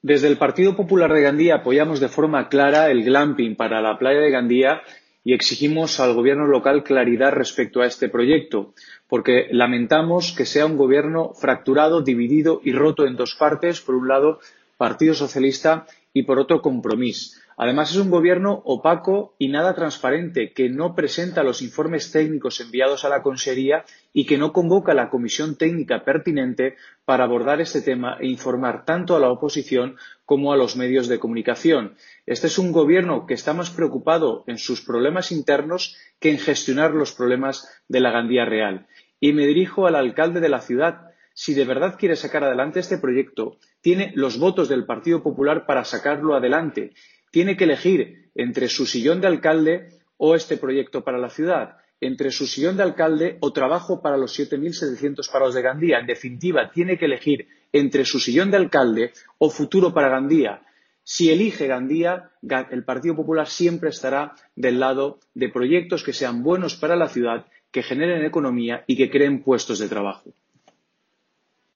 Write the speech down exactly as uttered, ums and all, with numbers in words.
Desde el Partido Popular de Gandía apoyamos de forma clara el glamping para la playa de Gandía y exigimos al Gobierno local claridad respecto a este proyecto, porque lamentamos que sea un Gobierno fracturado, dividido y roto en dos partes, por un lado Partido Socialista y por otro Compromís. Además, es un Gobierno opaco y nada transparente, que no presenta los informes técnicos enviados a la Consejería y que no convoca a la comisión técnica pertinente para abordar este tema e informar tanto a la oposición como a los medios de comunicación. Este es un Gobierno que está más preocupado en sus problemas internos que en gestionar los problemas de la Gandía real. Y me dirijo al alcalde de la ciudad. Si de verdad quiere sacar adelante este proyecto, tiene los votos del Partido Popular para sacarlo adelante. Tiene que elegir entre su sillón de alcalde o este proyecto para la ciudad, entre su sillón de alcalde o trabajo para los siete mil setecientos parados de Gandía. En definitiva, tiene que elegir entre su sillón de alcalde o futuro para Gandía. Si elige Gandía, el Partido Popular siempre estará del lado de proyectos que sean buenos para la ciudad, que generen economía y que creen puestos de trabajo.